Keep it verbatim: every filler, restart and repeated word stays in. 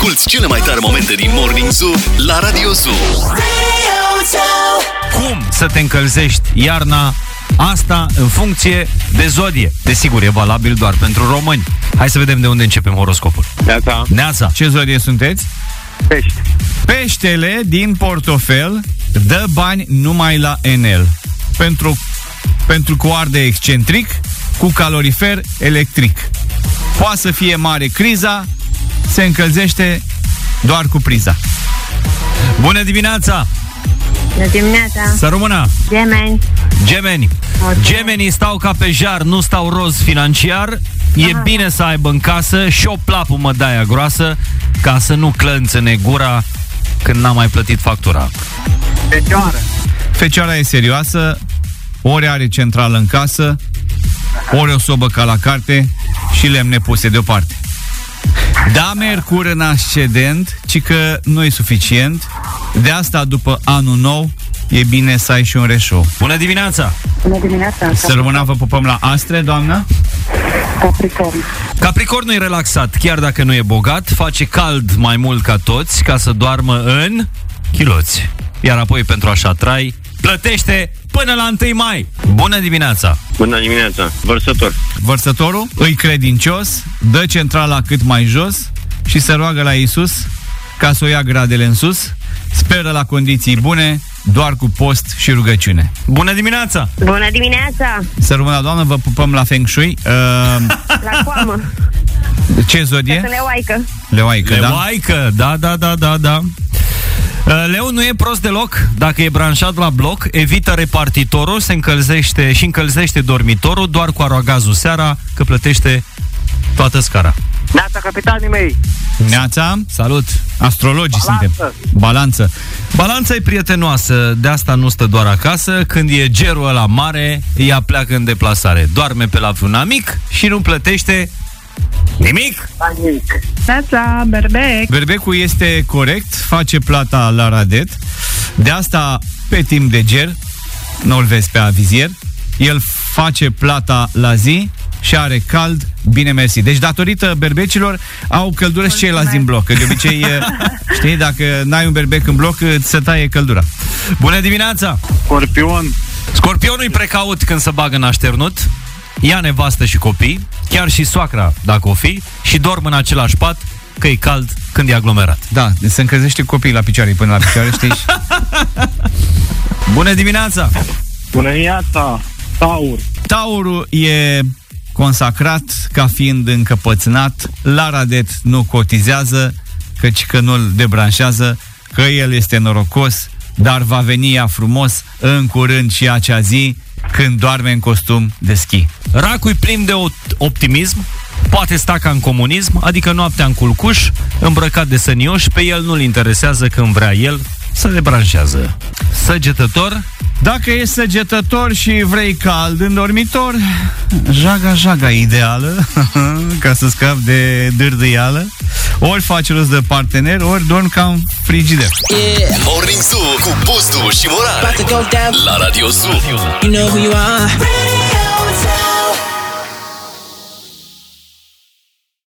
Asculți cele mai tare momente din Morning Zoo la Radio Zoo. Cum să te încălzești iarna asta în funcție de zodie? Desigur, e valabil doar pentru români. Hai să vedem de unde începem horoscopul. Neața. Neața. Ce zodie sunteți? Pești. Peștele din portofel dă bani numai la Enel. Pentru, pentru că o arde excentric cu calorifer electric. Poate să fie mare criza, se încălzește doar cu priza. Bună dimineața! Bună dimineața! Să rămână! Gemeni. Gemeni. Gemenii stau ca pe jar, nu stau roz financiar. E Aha. bine să aibă în casă și o plapă mădaia groasă, ca să nu clănțene gura când n-a mai plătit factura. Fecioară. Fecioara e serioasă, ori are centrală în casă, ori o sobă ca la carte și lemne puse deoparte. Da, Mercur în ascendent, ci că nu e suficient. De asta, după anul nou, e bine să ai și un reșou. Bună dimineața! Bună dimineața! Să rămână, vă pupăm la astre, doamnă. Capricorn. Capricornul e relaxat, chiar dacă nu e bogat, face cald mai mult ca toți, ca să doarmă în chiloți. Iar apoi, pentru așa trai, plătește până la întâi mai. Bună dimineața! Bună dimineața. Vărsător. Vărsătorul îi credincios, dă centrala cât mai jos și se roagă la Iisus ca să o ia gradele în sus. Speră la condiții bune, doar cu post și rugăciune. Bună dimineața! Bună dimineața! Să rămână, doamnă, vă pupăm la Feng Shui. Uh, La coamă. ce zodie? Să leoaică. Leoaică, da? Leoaică, da, da, da, da, da. Leu nu e prost deloc. Dacă e branșat la bloc, evită repartitorul, se încălzește și încălzește dormitorul doar cu arogazul seara, că plătește toată scara. Neața, capitanii mei. Neața, Salut! astrologii Balanță. suntem. Balanță. Balanța e prietenoasă, de asta nu stă doar acasă. Când e gerul ăla mare, ea pleacă în deplasare. Doarme pe la un amic și nu plătește nimic. Neața, berbec. Berbecul este corect, face plata la radet. De asta, pe timp de ger, nu-l vezi pe avizier, el face plata la zi și are cald, bine mersi. Deci, datorită berbecilor, au căldură și ceilalți din bloc. Că de obicei, știi, dacă n-ai un berbec în bloc, îți se taie căldura. Bună dimineața! Scorpion. Scorpionul-i precaut când se bagă în așternut, ia nevastă și copii, chiar și soacra, dacă o fi, și dorm în același pat, că e cald când e aglomerat. Da, se încălzește copiii la picioare până la picioare, știi? Bună dimineața! Bună dimineața. Taur. Taurul e consacrat ca fiind încăpățânat, la radet nu cotizează, căci că nu-l debranșează, că el este norocos, dar va veni ea frumos în curând și acea zi când doarme în costum de schi. Racul-i plin de optimism, poate sta ca în comunism, adică noaptea în culcuș, îmbrăcat de sănioș, pe el nu-l interesează când vrea el să debranșează. Săgetător. Dacă ești săgetător și vrei cald în dormitor, jaga, jaga ideală, ca să scapi de dârdâială. Ori faci rost de partener, ori dormi ca în frigider. Yeah. Morning Zoo cu Bustu și Morar la Radio Zoo. You know who you are.